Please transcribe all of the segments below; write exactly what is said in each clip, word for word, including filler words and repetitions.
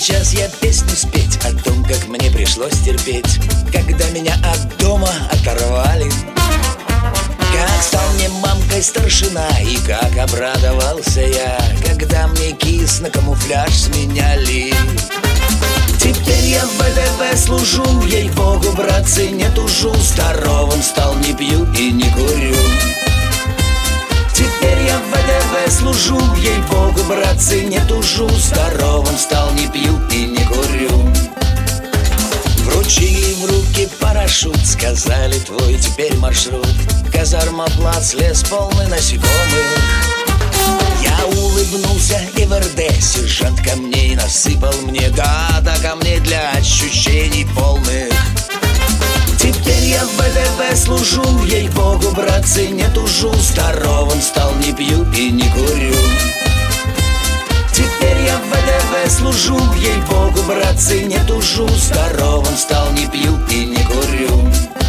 сейчас я песню спеть о том, как мне пришлось терпеть, когда меня от дома оторвали. Как стал мне мамкой старшина, и как обрадовался я, когда мне кис на камуфляж сменяли. Теперь я в вэ дэ вэ служу, ей-богу, братцы, не тужу. Здоровым стал, не пью и не курю. Теперь я в вэ дэ вэ служу, ей-богу, братцы, не тужу. Здоровым стал, не пью и не курю. Вручили в руки парашют, сказали: твой теперь маршрут. Казарма, плац, лес полный насекомых. Я улыбнулся, и в эр дэ сержант камней насыпал мне. Да-да, камней для ощущений полных. Теперь я в вэ дэ вэ служу, ей-богу, братцы, не тужу. Здоровым стал, не пью и не курю. Теперь я в вэ дэ вэ служу, ей-богу, братцы, не тужу. Здоровым стал, не пью и не курю.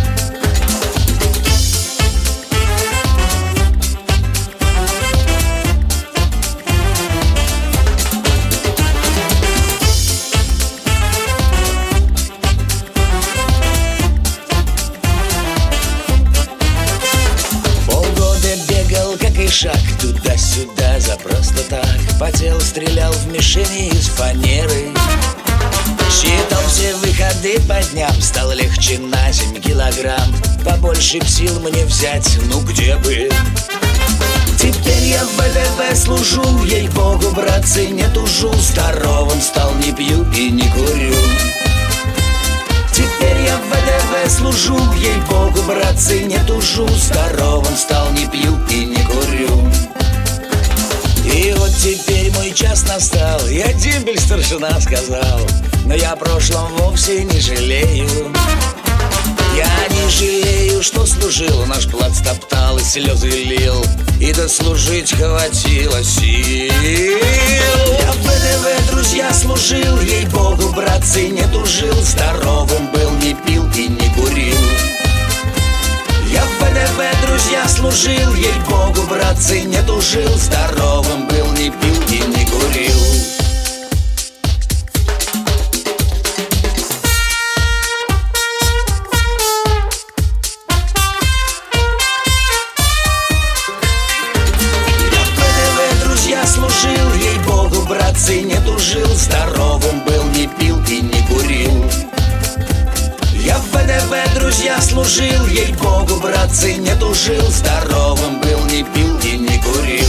Шаг туда-сюда за просто так. Потел, стрелял в мишени из фанеры. Считал все выходы по дням. Стал легче на семь килограмм. Побольше б сил мне взять, ну где бы. Теперь я в вэ дэ вэ служу, ей-богу, братцы, не тужу. Здоровым стал, не пью и не курю. Теперь я в вэ дэ вэ служу, ей-богу, братцы, не тужу. Здоровым стал, не пью и не курю. И вот теперь мой час настал, я дембель старшина сказал. Но я о прошлом вовсе не жалею. Я не жалею, что служил, наш плац топтал и слезы лил, и дослужить хватило сил. Я в вэ дэ вэ, друзья, служил, ей-богу, братцы, не тужил. Здоровым был, не пил и не курил. Я в вэ дэ вэ, друзья, служил, ей-богу, братцы, не тужил. Здоровым был, не пил и не курил. Служил, ей-богу, братцы, не тужил. Здоровым был, не пил и не курил. Я в вэ дэ вэ, друзья, служил, ей-богу, братцы, не тужил. Здоровым был, не пил и не курил.